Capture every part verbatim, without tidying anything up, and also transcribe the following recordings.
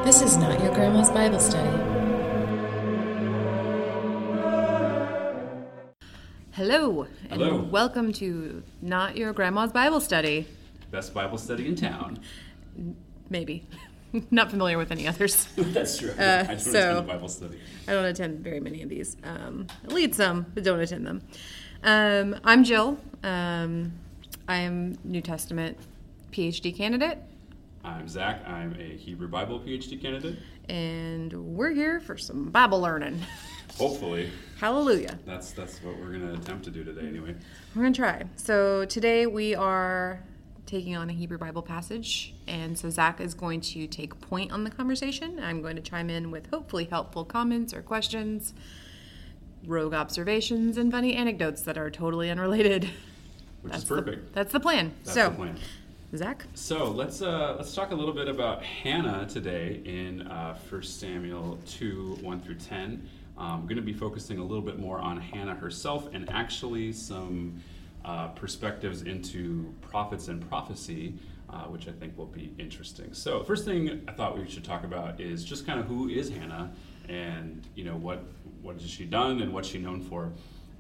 This is Not Your Grandma's Bible Study. Hello, and Hello. welcome to Not Your Grandma's Bible Study. Best Bible study in town. Maybe. Not familiar with any others. That's true. Uh, I don't so- attend a Bible study. I don't attend very many of these. Um, I lead some, but don't attend them. Um, I'm Jill. Um, I am New Testament P H D candidate, I'm Zach. I'm a Hebrew Bible P H D candidate. and we're here for some Bible learning. Hopefully. Hallelujah. That's that's what we're going to attempt to do today anyway. We're going to try. So today we are taking on a Hebrew Bible passage, and so Zach is going to take point on the conversation. I'm going to chime in with hopefully helpful comments or questions, rogue observations, and funny anecdotes that are totally unrelated. Which That's is perfect. The, that's the plan. That's so, the plan. Zach? So let's uh, let's talk a little bit about Hannah today in uh, First Samuel two, one through ten. I'm going to be focusing a little bit more on Hannah herself and actually some uh, perspectives into prophets and prophecy, uh, which I think will be interesting. So first thing I thought we should talk about is just kind of who is Hannah, and you know what what has she done and what's she known for.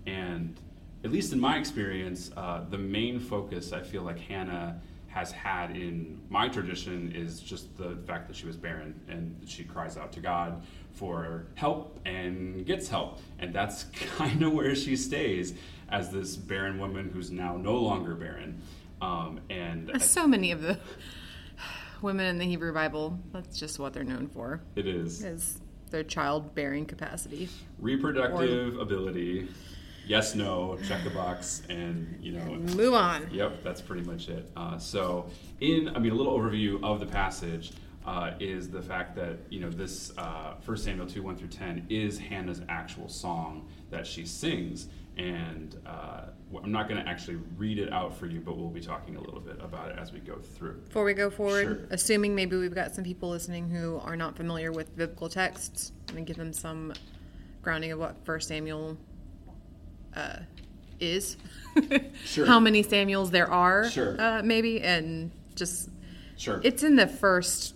And at least in my experience, uh, the main focus I feel like Hannah has had in my tradition is just the fact that she was barren, and she cries out to God for help and gets help. And that's kind of where she stays as this barren woman who's now no longer barren. Um, and I, So many of the women in the Hebrew Bible, that's just what they're known for, it is is their childbearing capacity. reproductive ability. Yes, no, check the box, and you know. Move on. Yep, that's pretty much it. Uh, so, in I mean, a little overview of the passage uh, is the fact that you know this uh, First Samuel two, one through ten is Hannah's actual song that she sings, and uh, I'm not going to actually read it out for you, but we'll be talking a little bit about it as we go through. Before we go forward, Sure. assuming maybe we've got some people listening who are not familiar with biblical texts, I'm going to give them some grounding of what First Samuel uh, is. Sure. How many Samuels there are, Sure. uh, maybe, and just, Sure, it's in the first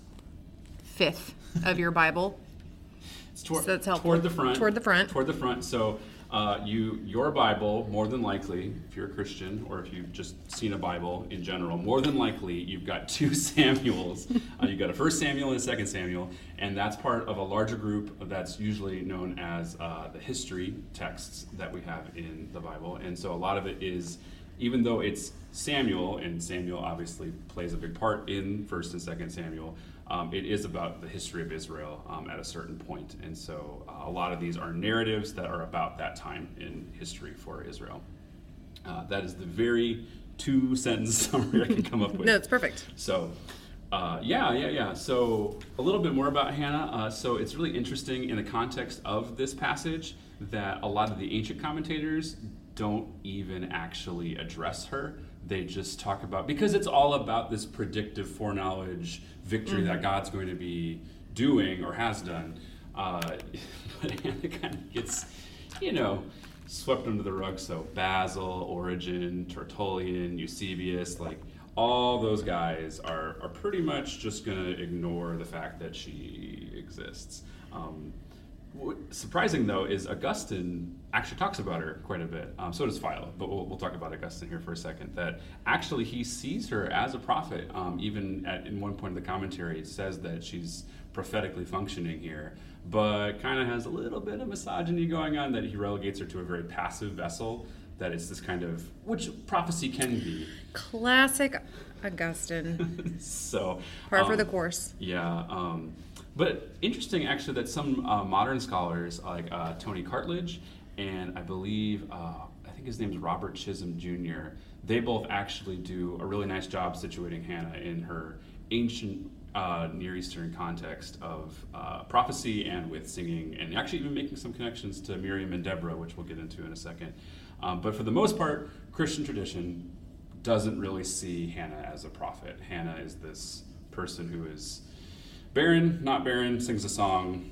fifth of your Bible. it's toward, so that's helpful. toward the front. Toward the front. Toward the front. So. Uh, you, your Bible, more than likely, if you're a Christian or if you've just seen a Bible in general, more than likely you've got two Samuels. Uh, you've got a First Samuel and a Second Samuel, and that's part of a larger group that's usually known as uh, the history texts that we have in the Bible. And so a lot of it is, even though it's Samuel, and Samuel obviously plays a big part in First and Second Samuel, Um, it is about the history of Israel um, at a certain point. And so uh, a lot of these are narratives that are about that time in history for Israel. Uh, that is the very two-sentence summary I can come up with. No, it's perfect. So, uh, yeah, yeah, yeah. So a little bit more about Hannah. Uh, so it's really interesting in the context of this passage that a lot of the ancient commentators don't even actually address her. They just talk about, because it's all about this predictive foreknowledge victory mm-hmm. that God's going to be doing or has done. Uh, but Hannah kind of gets, you know, swept under the rug. So Basil, Origen, Tertullian, Eusebius, like all those guys are, are pretty much just going to ignore the fact that she exists. Um, Surprising, though, is Augustine actually talks about her quite a bit. Um, so does Philo, but we'll, we'll talk about Augustine here for a second. That actually he sees her as a prophet. Um, even at in one point of the commentary, it says that she's prophetically functioning here, but kind of has a little bit of misogyny going on, that he relegates her to a very passive vessel, that it's this kind of, which prophecy can be. Classic Augustine. so Par um, for the course. Yeah. Um, But interesting, actually, that some uh, modern scholars, like uh, Tony Cartledge, and I believe, uh, I think his name is Robert Chisholm Junior, they both actually do a really nice job situating Hannah in her ancient uh, Near Eastern context of uh, prophecy and with singing, and actually even making some connections to Miriam and Deborah, which we'll get into in a second. Um, but for the most part, Christian tradition doesn't really see Hannah as a prophet. Hannah is this person who is barren, not barren, sings a song,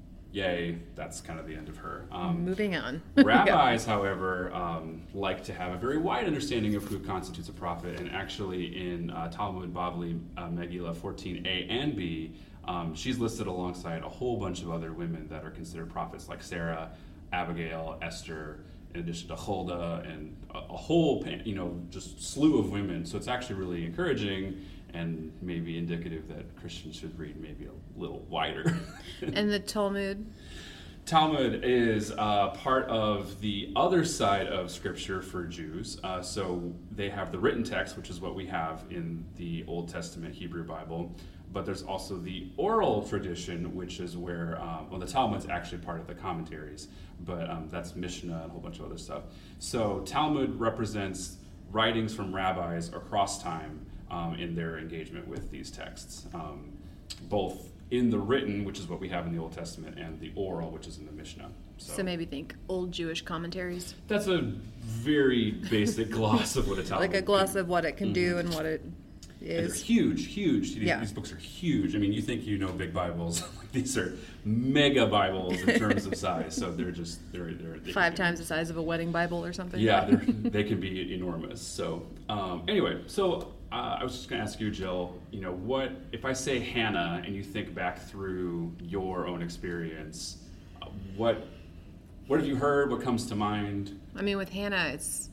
yay, that's kind of the end of her. Um, Moving on. rabbis, however, um, like to have a very wide understanding of who constitutes a prophet, and actually in uh, Talmud Bavli uh, Megillah fourteen a and b, Um, she's listed alongside a whole bunch of other women that are considered prophets, like Sarah, Abigail, Esther, in addition to Huldah, and a, a whole, you know, just slew of women. So it's actually really encouraging and maybe indicative that Christians should read maybe a little wider. And the Talmud? Talmud is uh, part of the other side of Scripture for Jews. Uh, so they have the written text, which is what we have in the Old Testament Hebrew Bible. But there's also the oral tradition, which is where, um, well, the Talmud's actually part of the commentaries, but um, that's Mishnah and a whole bunch of other stuff. So Talmud represents writings from rabbis across time um, in their engagement with these texts, um, both in the written, which is what we have in the Old Testament, and the oral, which is in the Mishnah. So, so maybe think old Jewish commentaries. That's a very basic gloss of what a Talmud like a gloss can. of what it can mm-hmm. do and what it is. And they're huge, huge. These, yeah. these books are huge. I mean, you think you know big Bibles. These are mega Bibles in terms of size. So they're just, they're, they're they five times the size of a wedding Bible or something. Yeah, they can be enormous. So um, anyway, so uh, I was just going to ask you, Jill, you know, what, if I say Hannah and you think back through your own experience, uh, what, what have you heard? What comes to mind? I mean, with Hannah, it's,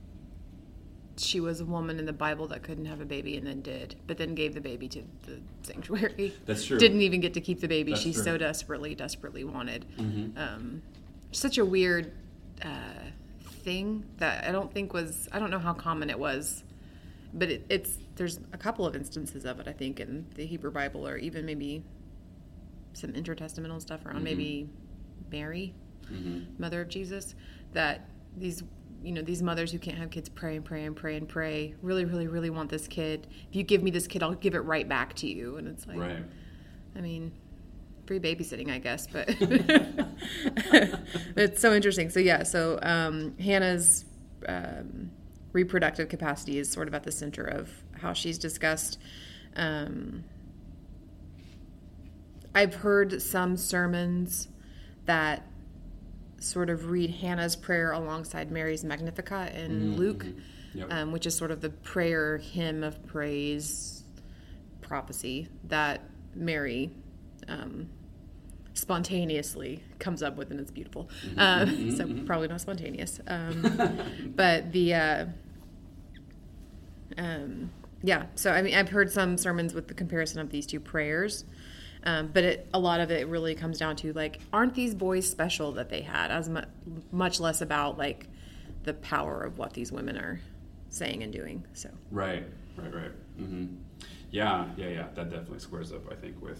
she was a woman in the Bible that couldn't have a baby and then did, but then gave the baby to the sanctuary. That's true. Didn't even get to keep the baby. That's she true. so desperately, desperately wanted. Mm-hmm. Um, such a weird uh, thing that I don't think was, I don't know how common it was, but it, it's, there's a couple of instances of it, I think, in the Hebrew Bible, or even maybe some intertestamental stuff around mm-hmm. maybe Mary, mm-hmm. mother of Jesus, that these you know, these mothers who can't have kids pray and pray and pray and pray, really, really, really want this kid. If you give me this kid, I'll give it right back to you. And it's like, right. I mean, free babysitting, I guess, but it's so interesting. So yeah, so um, Hannah's um, reproductive capacity is sort of at the center of how she's discussed. Um, I've heard some sermons that sort of read Hannah's prayer alongside Mary's Magnificat in mm-hmm. Luke, yep. um, which is sort of the prayer hymn of praise prophecy that Mary um, spontaneously comes up with, and it's beautiful. Mm-hmm. Uh, mm-hmm. So probably not spontaneous. Um, but the, uh, um, yeah, so I mean, I've heard some sermons with the comparison of these two prayers. Um, but it, a lot of it really comes down to, like, aren't these boys special that they had, as mu- much less about, like, the power of what these women are saying and doing. So Right, right, right. Mm-hmm. Yeah, yeah, yeah. That definitely squares up, I think, with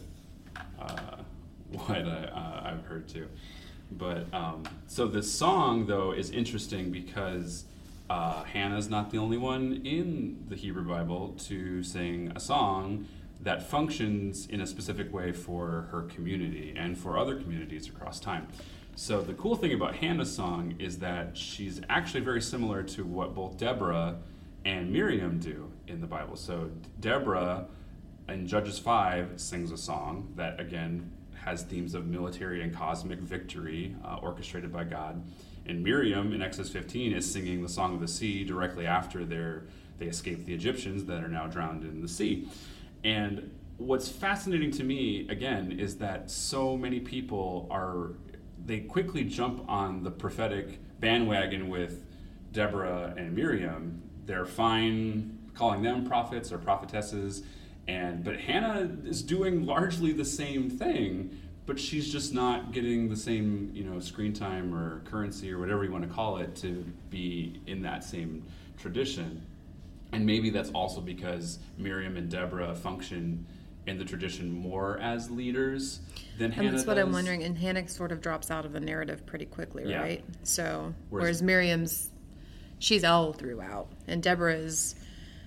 uh, what I, uh, I've heard, too. But, um, so this song, though, is interesting because uh, Hannah's not the only one in the Hebrew Bible to sing a song that functions in a specific way for her community and for other communities across time. So the cool thing about Hannah's song is that she's actually very similar to what both Deborah and Miriam do in the Bible. So Deborah in Judges five sings a song that, again, has themes of military and cosmic victory uh, orchestrated by God. And Miriam in Exodus fifteen is singing the Song of the Sea directly after their, they escape the Egyptians that are now drowned in the sea. And what's fascinating to me, again, is that so many people are, they quickly jump on the prophetic bandwagon with Deborah and Miriam. They're fine calling them prophets or prophetesses, and but Hannah is doing largely the same thing, but she's just not getting the same, you know, screen time or currency or whatever you want to call it to be in that same tradition. And maybe that's also because Miriam and Deborah function in the tradition more as leaders than and Hannah that's what does. I'm wondering. And Hannah sort of drops out of the narrative pretty quickly, yeah. right? So whereas, whereas Miriam's, she's all throughout, and Deborah is,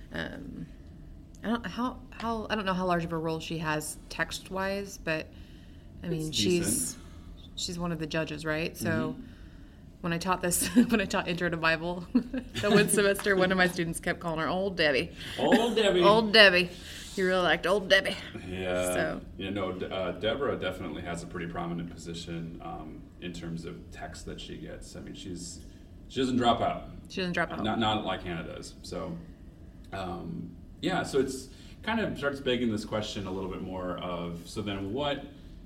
um, I don't how how I don't know how large of a role she has text wise, but I mean she's she's one of the judges, right? So. Mm-hmm. When I taught this, when I taught Intro to Bible, the one semester, one of my students kept calling her Old Debbie. Old Debbie. Old Debbie. You really liked Old Debbie. Yeah. So. You know, uh, Deborah definitely has a pretty prominent position um, in terms of text that she gets. I mean, she's she doesn't drop out. She doesn't drop out. Not not like Hannah does. So, um, yeah. So it's kind of starts begging this question a little bit more of, so then what,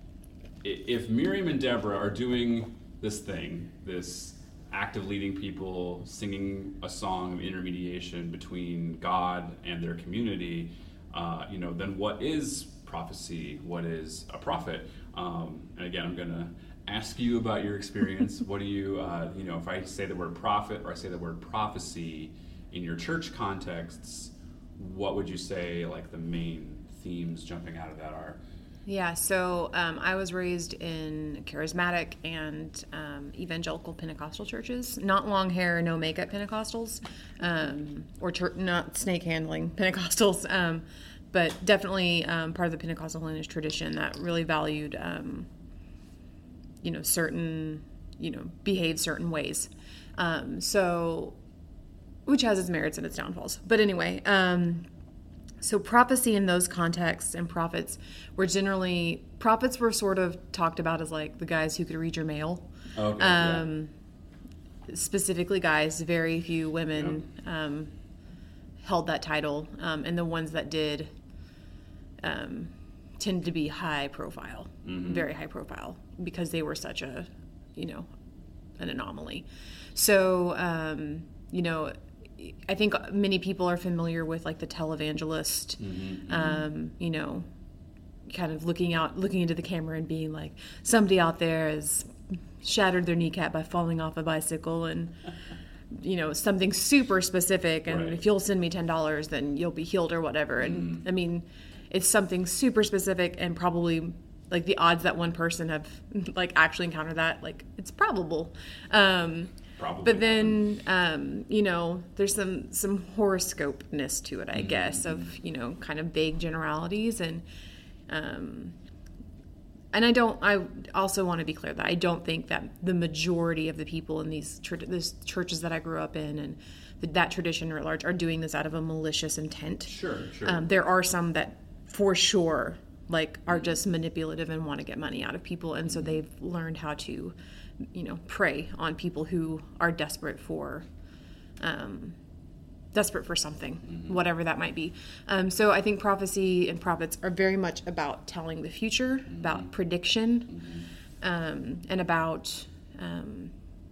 if Miriam and Deborah are doing this thing, this act of leading people, singing a song of intermediation between God and their community, uh, you know, then what is prophecy? What is a prophet? Um, and again, I'm going to ask you about your experience. What do you, uh, you know, if I say the word prophet or I say the word prophecy in your church contexts, what would you say like the main themes jumping out of that are? Yeah, so um, I was raised in charismatic and um, evangelical Pentecostal churches, not long hair, no makeup Pentecostals, um, or church, not snake handling Pentecostals, um, but definitely um, part of the Pentecostal lineage tradition that really valued, um, you know, certain, you know, behave certain ways. Um, so, which has its merits and its downfalls. But anyway, um, so prophecy in those contexts and prophets were generally, prophets were sort of talked about as like the guys who could read your mail. Okay, um, yeah. Specifically guys, very few women yep. um, held that title. Um, and the ones that did um, tended to be high profile, mm-hmm. very high profile, because they were such a, you know, an anomaly. So, um, you know, I think many people are familiar with like the televangelist, mm-hmm, um, mm-hmm. you know, kind of looking out, looking into the camera and being like, somebody out there has shattered their kneecap by falling off a bicycle, and you know, something super specific. And right. if you'll send me ten dollars, then you'll be healed or whatever. And mm-hmm. I mean, it's something super specific, and probably like the odds that one person have like actually encountered that, like it's probable. Um, Probably but then, um, you know, there's some, some horoscope-ness to it, I mm-hmm. guess, of, you know, kind of vague generalities. And um, and I don't, I also want to be clear that I don't think that the majority of the people in these, tr- these churches that I grew up in and the, that tradition at large are doing this out of a malicious intent. Sure, sure. Um, there are some that, for sure, like, are just manipulative and want to get money out of people. And so they've learned how to, you know, prey on people who are desperate for, um, desperate for something, mm-hmm. whatever that might be. Um, so I think prophecy and prophets are very much about telling the future, mm-hmm. about prediction, mm-hmm. um, and about, um,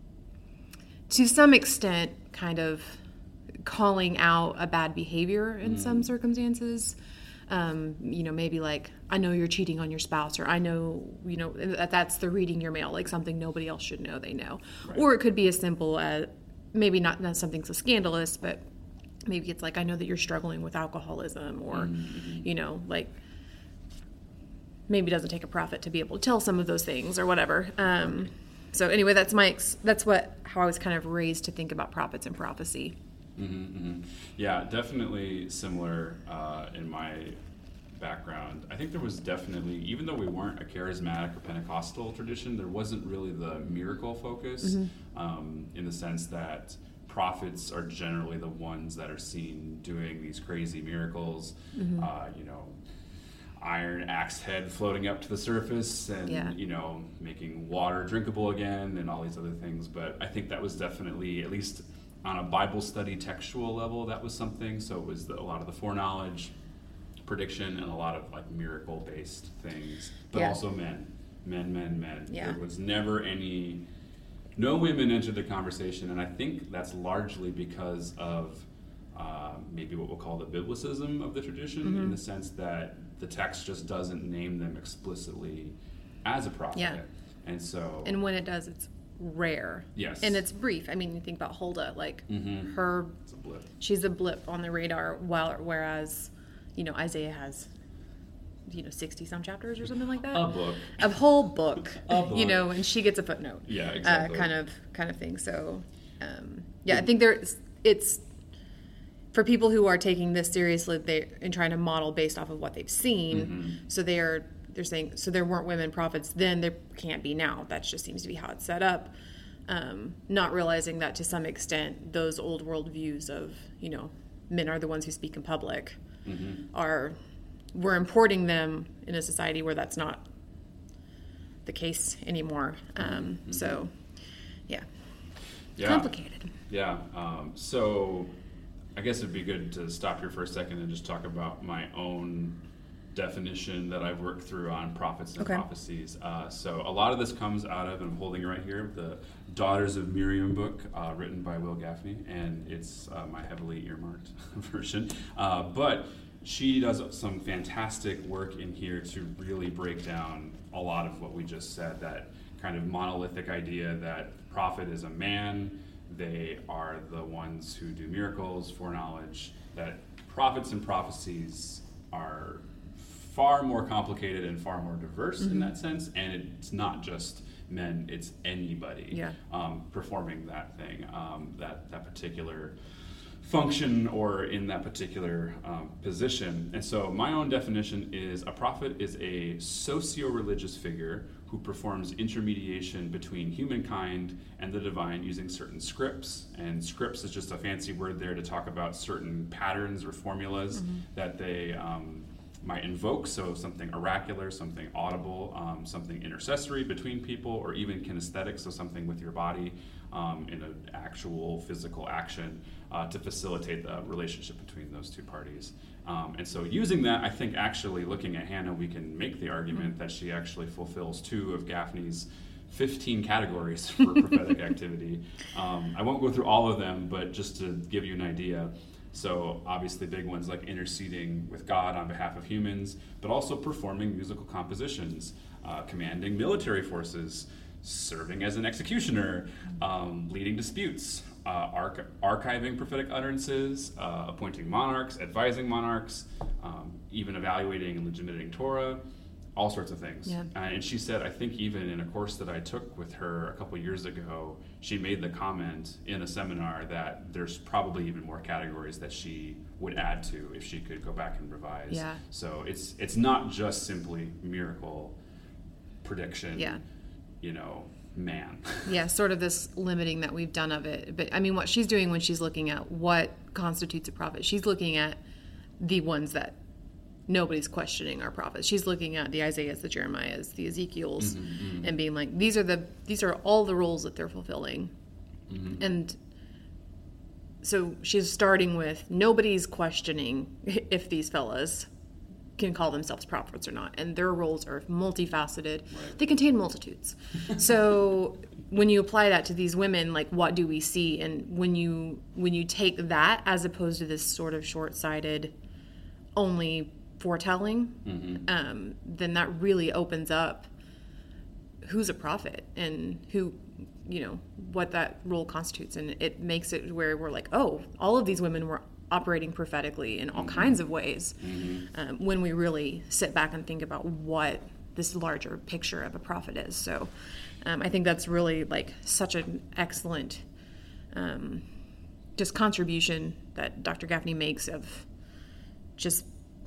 to some extent, kind of calling out a bad behavior in mm-hmm. some circumstances. Um, you know, maybe like, I know you're cheating on your spouse, or I know, you know, that that's the reading your mail, like something nobody else should know they know. Right. Or it could be as simple as, maybe not, not something so scandalous, but maybe it's like, I know that you're struggling with alcoholism, or, mm-hmm. you know, like, maybe it doesn't take a prophet to be able to tell some of those things or whatever. Um, so anyway, that's my, ex- that's what, how I was kind of raised to think about prophets and prophecy. Mm-hmm, mm-hmm. Yeah, definitely similar uh, in my background. I think there was definitely, even though we weren't a charismatic or Pentecostal tradition, there wasn't really the miracle focus, mm-hmm. um, in the sense that prophets are generally the ones that are seen doing these crazy miracles, mm-hmm. uh, you know, iron axe head floating up to the surface and, yeah. you know, making water drinkable again and all these other things. But I think that was definitely, at least on a Bible study textual level, that was something. So it was the, a lot of the foreknowledge, prediction, and a lot of like miracle-based things. But yeah. also men, men, men, men. Yeah. There was never any, no women entered the conversation, and I think that's largely because of uh, maybe what we'll call the biblicism of the tradition, mm-hmm. in the sense that the text just doesn't name them explicitly as a prophet. Yeah. And so, and when it does, it's rare. Yes. And it's brief. I mean, you think about Huldah, like mm-hmm. her, it's a blip. She's a blip on the radar, while, whereas, you know, Isaiah has, you know, sixty some chapters or something like that. A book. A whole book. A book. You know, and she gets a footnote. Yeah, exactly. Uh, kind of, kind of thing. So, um, yeah, I think there's, it's, for people who are taking this seriously, they and trying to model based off of what they've seen. Mm-hmm. So they are, they're saying, so there weren't women prophets then, there can't be now. That just seems to be how it's set up. Um, not realizing that to some extent, those old world views of, you know, men are the ones who speak in public, mm-hmm. are, we're importing them in a society where that's not the case anymore. Um, mm-hmm. So, yeah. yeah. Complicated. Yeah. Um, so, I guess it'd be good to stop here for a second and just talk about my own definition that I've worked through on prophets and Okay. prophecies. Uh, so a lot of this comes out of, and I'm holding it right here, the Daughters of Miriam book, uh, written by Will Gaffney, and it's uh, my heavily earmarked version. Uh, but she does some fantastic work in here to really break down a lot of what we just said, that kind of monolithic idea that prophet is a man, they are the ones who do miracles, foreknowledge, that prophets and prophecies are far more complicated and far more diverse mm-hmm. in that sense, and it's not just men, it's anybody yeah. um, performing that thing, um, that, that particular function or in that particular um, position. And so my own definition is a prophet is a socio-religious figure who performs intermediation between humankind and the divine using certain scripts. And scripts is just a fancy word there to talk about certain patterns or formulas mm-hmm. that they um, might invoke. So something oracular, something audible, um, something intercessory between people, or even kinesthetic, so something with your body um, in an actual physical action uh, to facilitate the relationship between those two parties. Um, and so using that, I think actually looking at Hannah, we can make the argument mm-hmm. that she actually fulfills two of Gaffney's fifteen categories for prophetic activity. Um, I won't go through all of them, but just to give you an idea. So obviously big ones like interceding with God on behalf of humans, but also performing musical compositions, uh, commanding military forces, serving as an executioner, um, leading disputes, uh, arch- archiving prophetic utterances, uh, appointing monarchs, advising monarchs, um, even evaluating and legitimating Torah, all sorts of things. Yeah. Uh, and she said, I think even in a course that I took with her a couple years ago, she made the comment in a seminar that there's probably even more categories that she would add to if she could go back and revise. Yeah. So it's it's not just simply miracle prediction. Yeah. You know, man. Yeah, sort of this limiting that we've done of it. But I mean, what she's doing when she's looking at what constitutes a prophet, she's looking at the ones that nobody's questioning are prophets. She's looking at the Isaiahs, the Jeremiahs, the Ezekiels, mm-hmm, mm-hmm. and being like, these are the these are all the roles that they're fulfilling. Mm-hmm. And so she's starting with nobody's questioning if these fellas can call themselves prophets or not, and their roles are multifaceted. Right. They contain multitudes. So when you apply that to these women, like, what do we see? And when you when you take that as opposed to this sort of short-sighted only foretelling, mm-hmm. um, then that really opens up who's a prophet and who, you know, what that role constitutes. And it makes it where we're like, oh, all of these women were operating prophetically in all mm-hmm. kinds of ways, mm-hmm. um, when we really sit back and think about what this larger picture of a prophet is. So um, I think that's really like such an excellent um, just contribution that Doctor Gaffney makes of just,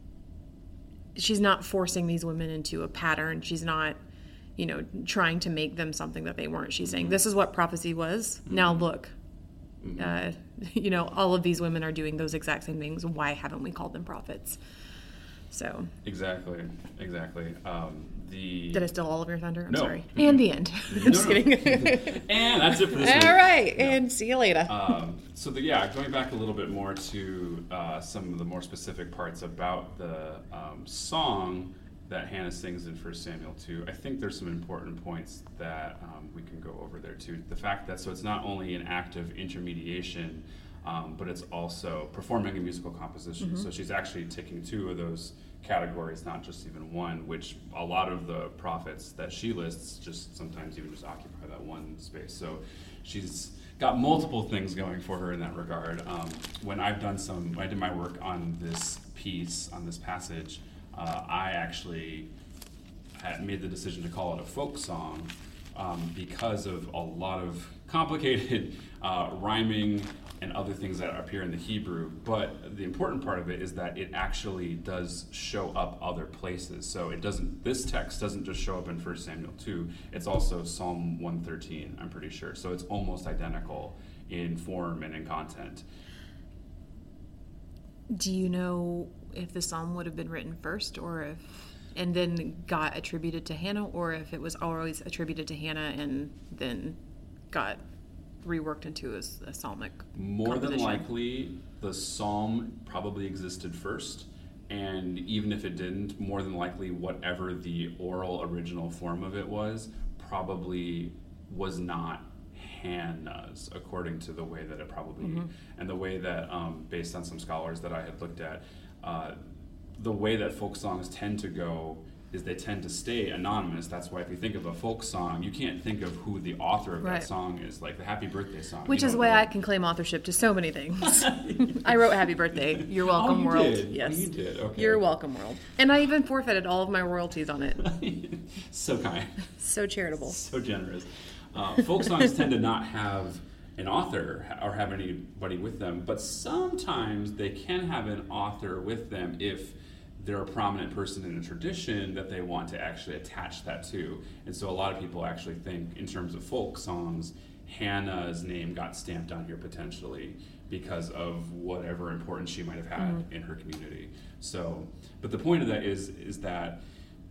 she's not forcing these women into a pattern. She's not, you know, trying to make them something that they weren't. She's saying, this is what prophecy was. Mm-hmm. Now look, mm-hmm. uh, you know, all of these women are doing those exact same things. Why haven't we called them prophets? So exactly, exactly. Um, the did I steal all of your thunder? I'm no. sorry. Mm-hmm. And the end. No, Just no. kidding. And that's it for this week. All right, no. and see you later. Um, so the, yeah, going back a little bit more to uh, some of the more specific parts about the um, song that Hannah sings in First Samuel two, I think there's some important points that um, we can go over there too. The fact that, so it's not only an act of intermediation, um, but it's also performing a musical composition. Mm-hmm. So she's actually taking two of those categories, not just even one, which a lot of the prophets that she lists just sometimes even just occupy that one space. So she's got multiple things going for her in that regard. Um, when I've done some, when I did my work on this piece, on this passage, uh, I actually had made the decision to call it a folk song um, because of a lot of complicated uh, rhyming and other things that appear in the Hebrew. But the important part of it is that it actually does show up other places. So it doesn't, this text doesn't just show up in First Samuel two, it's also Psalm one thirteen, I'm pretty sure. So it's almost identical in form and in content. Do you know if the psalm would have been written first, or if, and then got attributed to Hannah, or if it was always attributed to Hannah and then got reworked into a, a psalmic More than composition. likely, the psalm probably existed first, and even if it didn't, more than likely, whatever the oral original form of it was, probably was not Hannah's, according to the way that it probably, mm-hmm. and the way that, um, based on some scholars that I had looked at, uh, the way that folk songs tend to go is they tend to stay anonymous. That's why if you think of a folk song, you can't think of who the author of right. that song is, like the Happy Birthday song. Which is why know. I can claim authorship to so many things. I wrote Happy Birthday, You're Welcome oh, you World. Did. Yes. Oh, you did, okay. You're Welcome World. And I even forfeited all of my royalties on it. So kind. So charitable. So generous. Uh, folk songs tend to not have an author or have anybody with them, but sometimes they can have an author with them if they're a prominent person in a tradition that they want to actually attach that to. And so a lot of people actually think, in terms of folk songs, Hannah's name got stamped on here potentially because of whatever importance she might have had mm-hmm. in her community. So, but the point of that is is that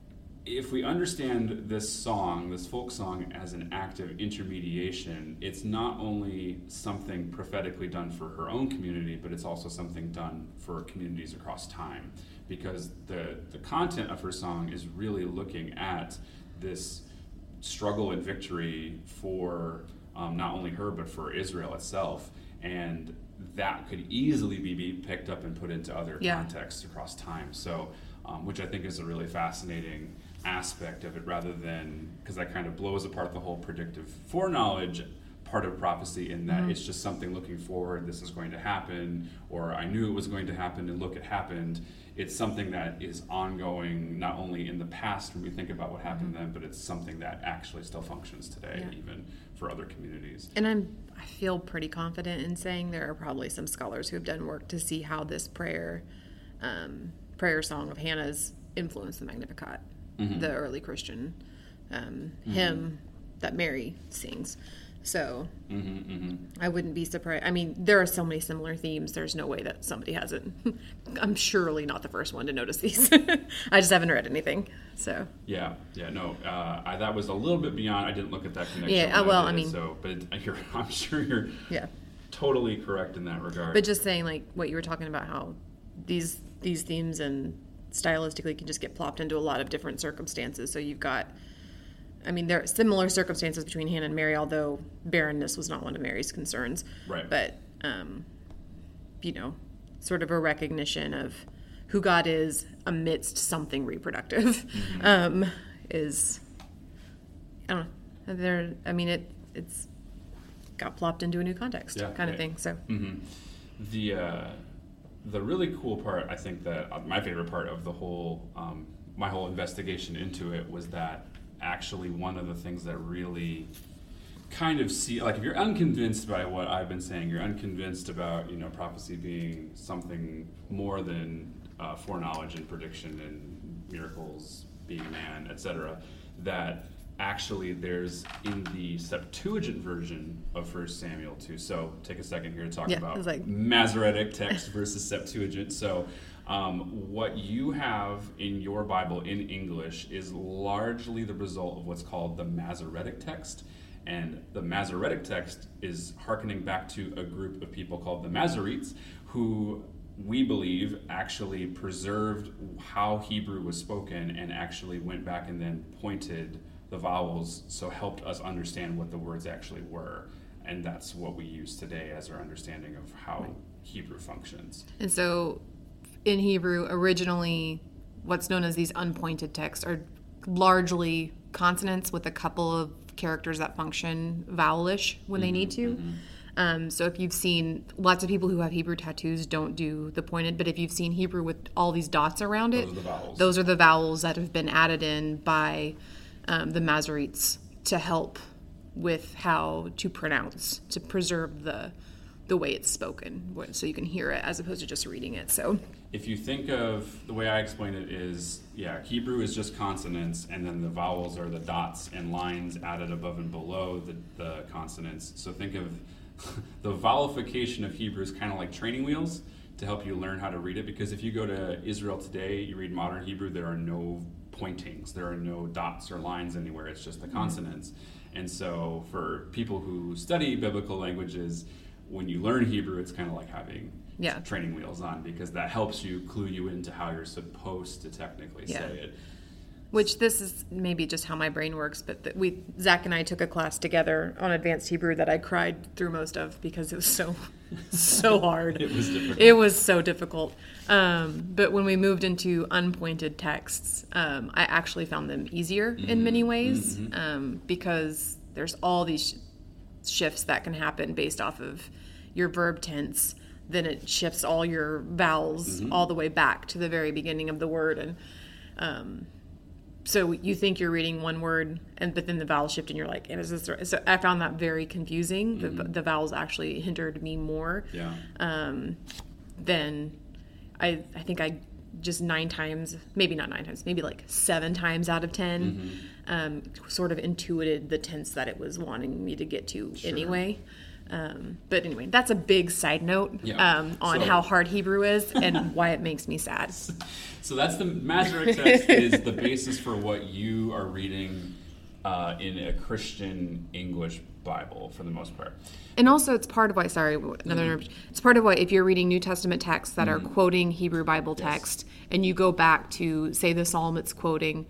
if we understand this song, this folk song, as an act of intermediation, it's not only something prophetically done for her own community, but it's also something done for communities across time. Because the, the content of her song is really looking at this struggle and victory for um, not only her, but for Israel itself. And that could easily be, be picked up and put into other yeah. contexts across time. So, um, which I think is a really fascinating aspect of it, rather than, because that kind of blows apart the whole predictive foreknowledge part of prophecy, in that mm-hmm. it's just something looking forward, this is going to happen, or I knew it was going to happen and look, it happened. It's something that is ongoing, not only in the past when we think about what happened mm-hmm. then, but it's something that actually still functions today, yeah. even for other communities. And I'm I feel pretty confident in saying there are probably some scholars who have done work to see how this prayer um, prayer song of Hannah's influenced the Magnificat, mm-hmm. the early Christian um, mm-hmm. hymn that Mary sings. So mm-hmm, mm-hmm. I wouldn't be surprised. I mean, there are so many similar themes. There's no way that somebody hasn't. I'm surely not the first one to notice these. I just haven't read anything. So yeah, yeah, no. Uh, I, that was a little bit beyond. I didn't look at that connection. Yeah, well, I, I mean, so, but it, you're, I'm sure you're yeah totally correct in that regard. But just saying, like what you were talking about, how these these themes and stylistically can just get plopped into a lot of different circumstances. So you've got. I mean, there are similar circumstances between Hannah and Mary, although barrenness was not one of Mary's concerns. Right. But, um, you know, sort of a recognition of who God is amidst something reproductive mm-hmm. um, is, I don't know. There, I mean, it it's got plopped into a new context yeah, kind yeah. of thing. So mm-hmm. the uh, the really cool part, I think that uh, my favorite part of the whole um, my whole investigation into it was that. Actually, one of the things that really kind of see, like if you're unconvinced by what I've been saying, you're unconvinced about, you know, prophecy being something more than uh, foreknowledge and prediction and miracles being man, et cetera, that actually there's in the Septuagint version of First Samuel two. So take a second here to talk yeah, about like... Masoretic text versus Septuagint. So Um, what you have in your Bible in English is largely the result of what's called the Masoretic text. And the Masoretic text is hearkening back to a group of people called the Masoretes, who we believe actually preserved how Hebrew was spoken and actually went back and then pointed the vowels, so helped us understand what the words actually were. And that's what we use today as our understanding of how Hebrew functions. And so in Hebrew, originally, what's known as these unpointed texts are largely consonants with a couple of characters that function vowelish when mm-hmm, they need to. Mm-hmm. Um, so if you've seen, lots of people who have Hebrew tattoos don't do the pointed, but if you've seen Hebrew with all these dots around it, those are the vowels, those are the vowels that have been added in by um, the Masoretes to help with how to pronounce, to preserve the the way it's spoken, so you can hear it as opposed to just reading it. So if you think of, the way I explain it is, yeah, Hebrew is just consonants, and then the vowels are the dots and lines added above and below the, the consonants. So think of the vowelification of Hebrew is kind of like training wheels to help you learn how to read it, because if you go to Israel today, you read modern Hebrew, there are no pointings. There are no dots or lines anywhere. It's just the consonants. Mm-hmm. And so for people who study biblical languages, when you learn Hebrew, it's kind of like having yeah. training wheels on, because that helps you clue you into how you're supposed to technically yeah. say it. Which this is maybe just how my brain works, but th- we Zach and I took a class together on advanced Hebrew that I cried through most of because it was so so hard. It was difficult. It was so difficult. Um, but when we moved into unpointed texts, um, I actually found them easier mm-hmm. in many ways mm-hmm. um, because there's all these sh- shifts that can happen based off of your verb tense. Then it shifts all your vowels mm-hmm. all the way back to the very beginning of the word, and um, so you think you're reading one word, and but then the vowels shift, and you're like, "Is this right?" So I found that very confusing. Mm-hmm. The, the vowels actually hindered me more. Yeah. Um, than I, I think I just nine times, maybe not nine times, maybe like seven times out of ten, mm-hmm. um, sort of intuited the tense that it was wanting me to get to sure. anyway. Um, but anyway, that's a big side note yeah. um, on so, how hard Hebrew is and why it makes me sad. So that's the Masoretic text is the basis for what you are reading uh, in a Christian English Bible for the most part. And also it's part of why, sorry, another mm-hmm. it's part of why if you're reading New Testament texts that mm-hmm. are quoting Hebrew Bible text yes. and you go back to, say, the Psalm it's quoting,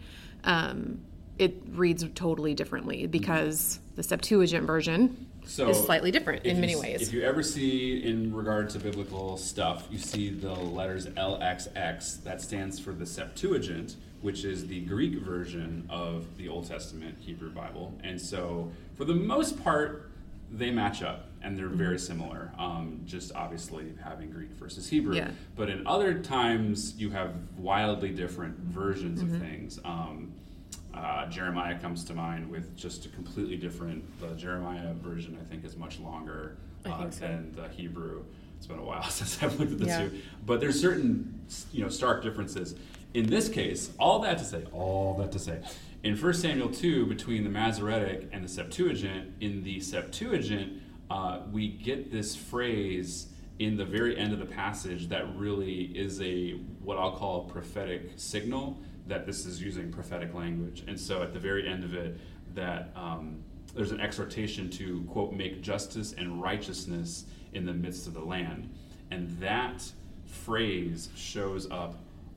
um, it reads totally differently because mm-hmm. the Septuagint version so is slightly different in many you, ways. If you ever see, in regard to biblical stuff, you see the letters L X X, that stands for the Septuagint, which is the Greek version of the Old Testament Hebrew Bible. And so, for the most part, they match up, and they're very mm-hmm. similar, um, just obviously having Greek versus Hebrew. Yeah. But in other times, you have wildly different versions mm-hmm. of things. Um, Uh, Jeremiah comes to mind with just a completely different, the Jeremiah version I think is much longer uh, so. than the Hebrew. It's been a while since I've looked at this yeah. too. But there's certain, you know, stark differences. In this case, all that to say, all that to say, in First Samuel two, between the Masoretic and the Septuagint, in the Septuagint, uh, we get this phrase in the very end of the passage that really is a, what I'll call a prophetic signal, that this is using prophetic language. And so at the very end of it, that um, there's an exhortation to, quote, make justice and righteousness in the midst of the land. And that phrase shows up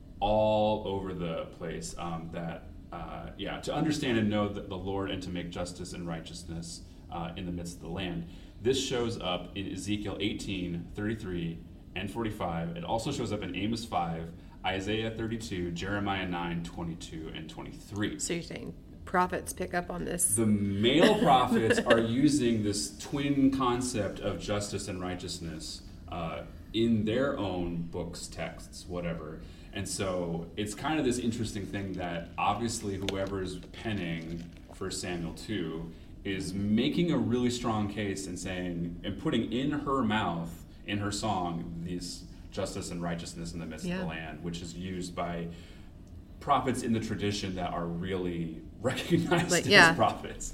all over the place, um, that, uh, yeah, to understand and know that the Lord and to make justice and righteousness uh, in the midst of the land. This shows up in Ezekiel eighteen, thirty-three, and forty-five. It also shows up in Amos five, Isaiah thirty-two, Jeremiah nine, twenty-two, and twenty-three. So you're saying prophets pick up on this? The male prophets are using this twin concept of justice and righteousness uh, in their own books, texts, whatever. And so it's kind of this interesting thing that obviously whoever's penning First Samuel two is making a really strong case and saying, and putting in her mouth, in her song, these justice and righteousness in the midst yeah. of the land, which is used by prophets in the tradition that are really recognized like, as yeah. prophets.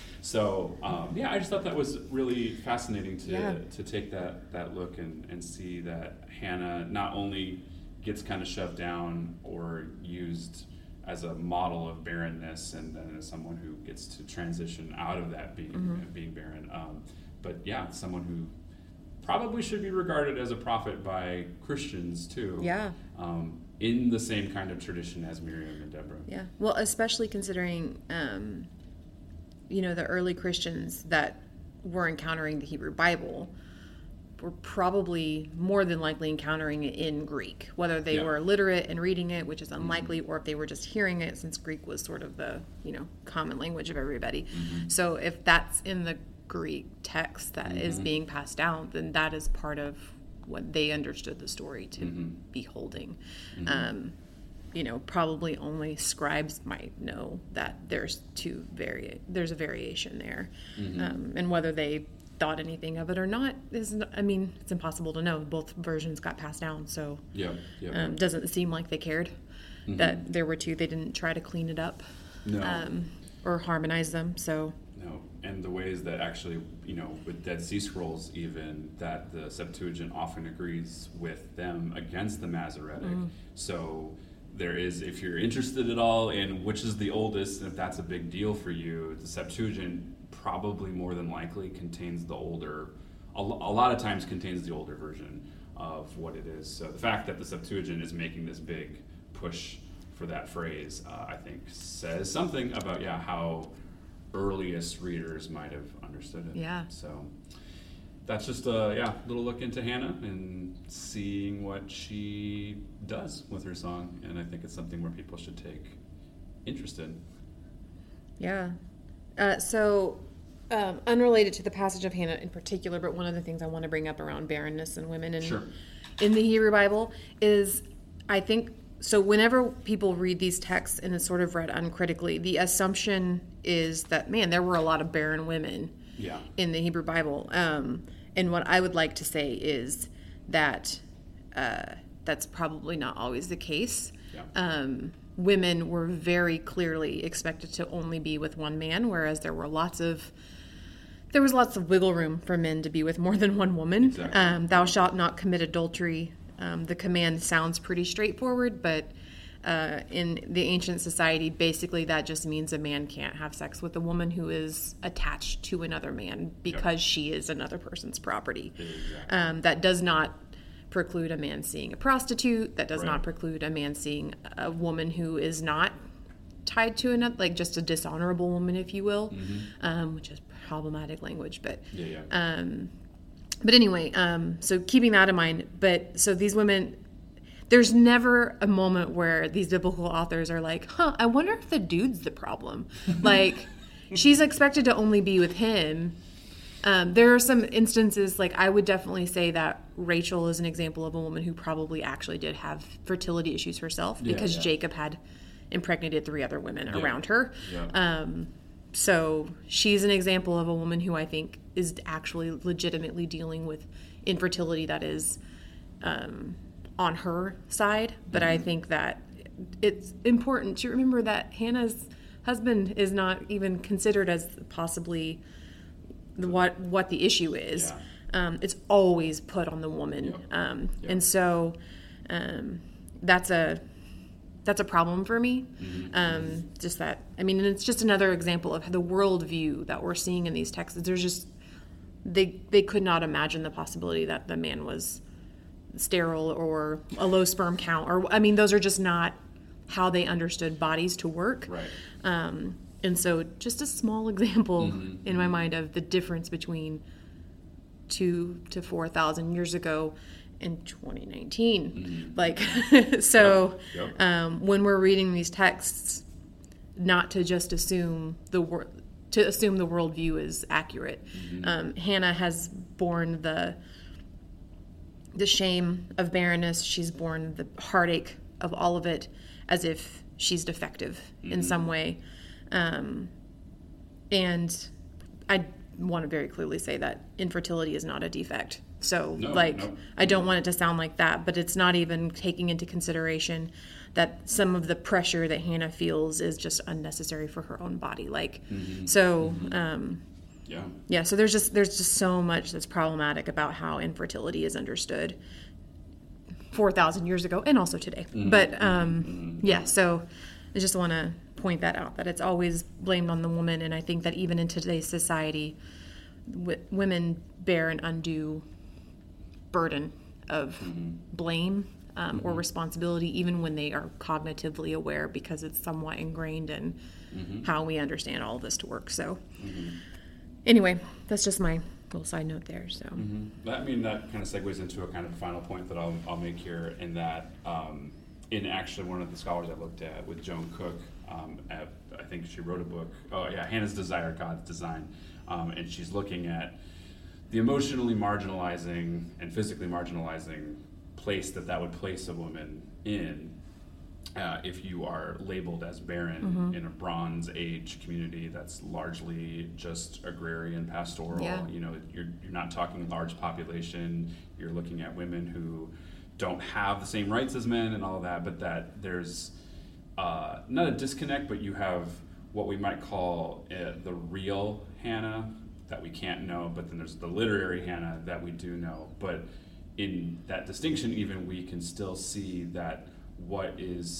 So, um, yeah, I just thought that was really fascinating to yeah. to take that, that look and, and see that Hannah not only gets kind of shoved down or used as a model of barrenness, and then as someone who gets to transition out of that being mm-hmm. being barren, um, but yeah, someone who probably should be regarded as a prophet by Christians too. Yeah. Um, in the same kind of tradition as Miriam and Deborah. Yeah. Well, especially considering, um, you know, the early Christians that were encountering the Hebrew Bible were probably more than likely encountering it in Greek, whether they yeah. were literate and reading it, which is unlikely, mm-hmm. or if they were just hearing it, since Greek was sort of the, you know, common language of everybody. Mm-hmm. So if that's in the Greek text that mm-hmm. is being passed down, then that is part of what they understood the story to mm-hmm. be holding. Mm-hmm. Um, you know, probably only scribes might know that there's two vari- there's a variation there, mm-hmm. um, and whether they thought anything of it or not is, I mean, it's impossible to know. Both versions got passed down, so yeah, yeah. Um, doesn't seem like they cared mm-hmm. that there were two. They didn't try to clean it up, no. um, or harmonize them. So no, and the ways that actually, you know, with Dead Sea Scrolls, even that the Septuagint often agrees with them against the Masoretic. Mm. So there is, if you're interested at all in which is the oldest, and if that's a big deal for you, the Septuagint probably more than likely contains the older, a, a lot of times contains the older version of what it is. So the fact that the Septuagint is making this big push for that phrase, uh, I think says something about, yeah, how earliest readers might have understood it. Yeah. So that's just a yeah little look into Hannah and seeing what she does with her song, and I think it's something where people should take interest in. Yeah. Uh, so, um, unrelated to the passage of Hannah in particular, but one of the things I want to bring up around barrenness and women in, Sure. in the Hebrew Bible is, I think, so whenever people read these texts and it's sort of read uncritically, the assumption is that, man, there were a lot of barren women Yeah. in the Hebrew Bible. Um, and what I would like to say is that uh, that's probably not always the case. Yeah. Um, women were very clearly expected to only be with one man, whereas there were lots of there was lots of wiggle room for men to be with more than one woman. Exactly. Um, thou shalt not commit adultery. Um, the command sounds pretty straightforward, but uh, in the ancient society, basically that just means a man can't have sex with a woman who is attached to another man because Yep. she is another person's property. Exactly. Um, that does not preclude a man seeing a prostitute. That does Right. not preclude a man seeing a woman who is not tied to another, like just a dishonorable woman, if you will, Mm-hmm. um, which is problematic language. But Yeah, yeah. um, but anyway, um, so keeping that in mind. But so these women, there's never a moment where these biblical authors are like, huh, I wonder if the dude's the problem. Like, she's expected to only be with him. Um, there are some instances, like I would definitely say that Rachel is an example of a woman who probably actually did have fertility issues herself Yeah, because yeah. Jacob had impregnated three other women Yeah. around her. Yeah. Um, so she's an example of a woman who I think is actually legitimately dealing with infertility that is um, on her side. But I think that it's important to remember that Hannah's husband is not even considered as possibly the, what what the issue is. Yeah. Um, it's always put on the woman, Yep. um, Yep. and so um, that's a that's a problem for me. Mm-hmm. Um, just that, I mean, and it's just another example of the worldview that we're seeing in these texts. There's just they they could not imagine the possibility that the man was sterile or a low sperm count, or I mean, those are just not how they understood bodies to work. Right. Um, and so, just a small example Mm-hmm. in my mind of the difference between two to four thousand years ago in twenty nineteen. Mm-hmm. Like, so Yep, yep. Um, when we're reading these texts, not to just assume the wor- to assume the worldview is accurate. Mm-hmm. Um, Hannah has borne the the shame of barrenness. She's borne the heartache of all of it, as if she's defective Mm-hmm. in some way. Um, and I want to very clearly say that infertility is not a defect. So, No, like, no. I don't want it to sound like that, but it's not even taking into consideration that some of the pressure that Hannah feels is just unnecessary for her own body. Like, Mm-hmm. so, um, Yeah. yeah, so there's just there's just so much that's problematic about how infertility is understood four thousand years ago and also today. Mm-hmm. But um, yeah, so I just want to point that out, that it's always blamed on the woman, and I think that even in today's society, w- women bear an undue burden of Mm-hmm. blame um, or responsibility, even when they are cognitively aware, because it's somewhat ingrained in Mm-hmm. how we understand all of this to work. So anyway, that's just my little side note there. So Mhm. That, I mean, that kind of segues into a kind of final point that I'll, I'll make here, in that um, in actually one of the scholars I looked at with Joan Cook, um, at, I think she wrote a book, oh yeah, Hannah's Desire, God's Design, um, and she's looking at the emotionally marginalizing and physically marginalizing place that that would place a woman in uh, if you are labeled as barren Mm-hmm. in a Bronze Age community that's largely just agrarian, pastoral. Yeah. You know, you're you're not talking large population. You're looking at women who don't have the same rights as men and all of that, but that there's uh, not a disconnect, but you have what we might call uh, the real Hannah that we can't know, but then there's the literary Hannah that we do know. But in that distinction, even, we can still see that what is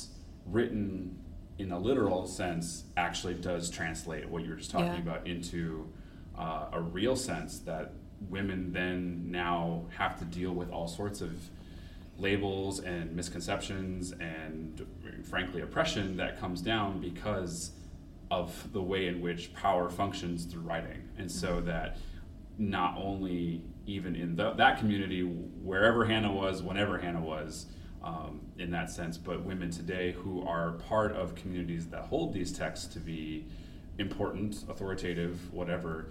written in a literal sense actually does translate what you were just talking Yeah. about into uh, a real sense, that women then now have to deal with all sorts of labels and misconceptions and frankly oppression that comes down because of the way in which power functions through writing. And so that not only even in the, that community, wherever Hannah was, whenever Hannah was, um, in that sense, but women today who are part of communities that hold these texts to be important, authoritative, whatever,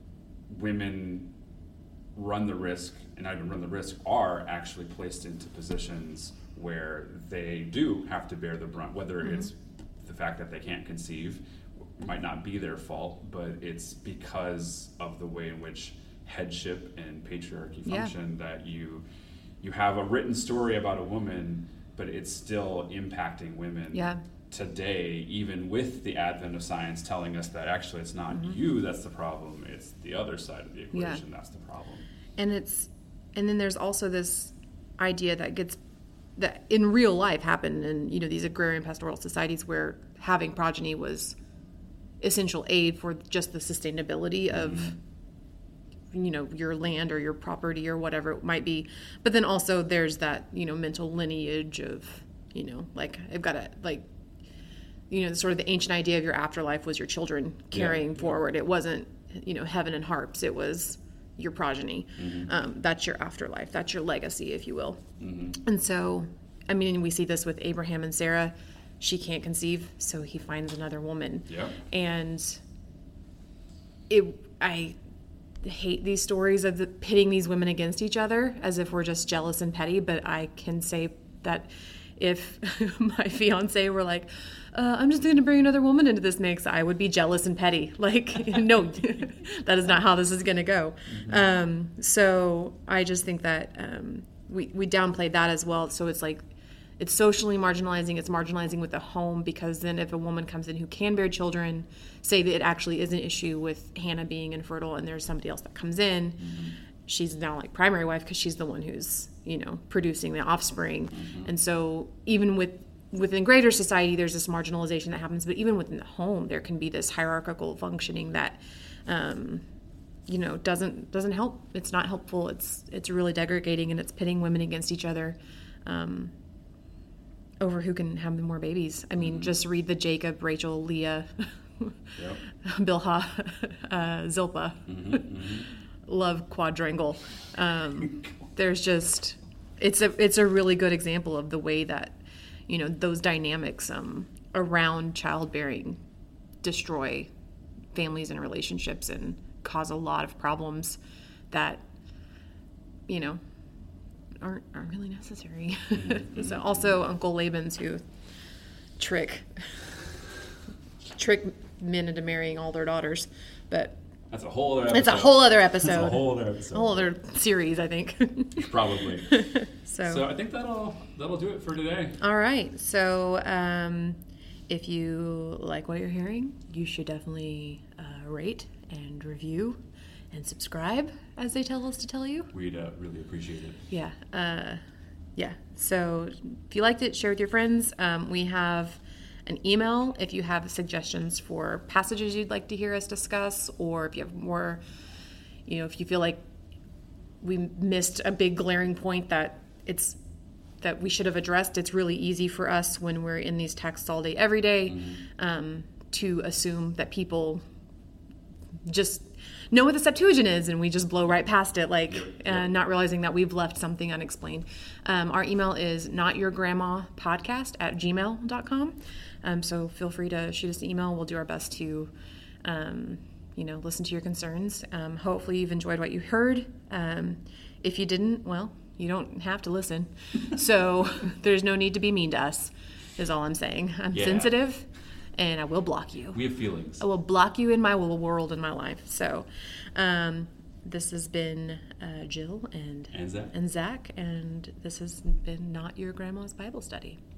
women run the risk, and not even run the risk, are actually placed into positions where they do have to bear the brunt, whether mm-hmm. it's the fact that they can't conceive, might not be their fault, but it's because of the way in which headship and patriarchy function, yeah. that you you have a written story about a woman, but it's still impacting women yeah. today, even with the advent of science telling us that actually it's not mm-hmm. you that's the problem, it's the other side of the equation yeah. that's the problem. And it's and then there's also this idea that gets that in real life happened in, you know, these agrarian pastoral societies where having progeny was essential aid for just the sustainability of mm-hmm. you know, your land or your property or whatever it might be. But then also there's that, you know, mental lineage of, you know, like I've got to like, you know, sort of the ancient idea of your afterlife was your children carrying yeah, forward. Yeah. It wasn't, you know, heaven and harps. It was your progeny. Mm-hmm. Um, that's your afterlife. That's your legacy, if you will. Mm-hmm. And so, I mean, we see this with Abraham and Sarah. She can't conceive, so he finds another woman. Yeah. And it, I hate these stories of the, pitting these women against each other as if we're just jealous and petty, but I can say that if my fiance were like, uh, I'm just going to bring another woman into this mix, I would be jealous and petty. Like, no, that is not how this is going to go. Mm-hmm. Um, so I just think that um, we, we downplayed that as well. So it's like, it's socially marginalizing, it's marginalizing with the home, because then if a woman comes in who can bear children, say that it actually is an issue with Hannah being infertile and there's somebody else that comes in, mm-hmm. she's now like primary wife because she's the one who's, you know, producing the offspring. Mm-hmm. And so even with within greater society, there's this marginalization that happens, but even within the home, there can be this hierarchical functioning that, um, you know, doesn't doesn't help. It's not helpful. It's it's really degrading, and it's pitting women against each other. Um, over who can have more babies. I mean, mm-hmm. just read the Jacob, Rachel, Leah, yep. Bilhah, uh, Zilpah, mm-hmm, mm-hmm. love quadrangle. Um, there's just, it's a it's a really good example of the way that, you know, those dynamics um, around childbearing destroy families and relationships and cause a lot of problems that, you know, aren't aren't really necessary. Mm-hmm. So also Uncle Laban's who trick trick men into marrying all their daughters, but that's a whole other episode. It's a whole other episode. That's a whole other episode. A whole other series, I think. Probably. so so I think that'll that'll do it for today. All right. So um, if you like what you're hearing, you should definitely uh, rate and review and subscribe, as they tell us to tell you. We'd uh, really appreciate it. Yeah. Uh, yeah. So if you liked it, share with your friends. Um, we have an email if you have suggestions for passages you'd like to hear us discuss, or if you have more, you know, if you feel like we missed a big glaring point that it's that we should have addressed. It's really easy for us when we're in these texts all day, every day, mm-hmm. um, to assume that people just know what the Septuagint is, and we just blow right past it, like, yep, yep. Uh, not realizing that we've left something unexplained. Um, our email is notyourgrandmapodcast at gmail dot com. Um, so feel free to shoot us an email. We'll do our best to, um, you know, listen to your concerns. Um, hopefully you've enjoyed what you heard. Um, if you didn't, well, you don't have to listen. So there's no need to be mean to us, is all I'm saying. I'm yeah. sensitive. And I will block you. We have feelings. I will block you in my little world in my life. So, um, this has been uh, Jill and and Zach. and Zach, and this has been Not Your Grandma's Bible Study.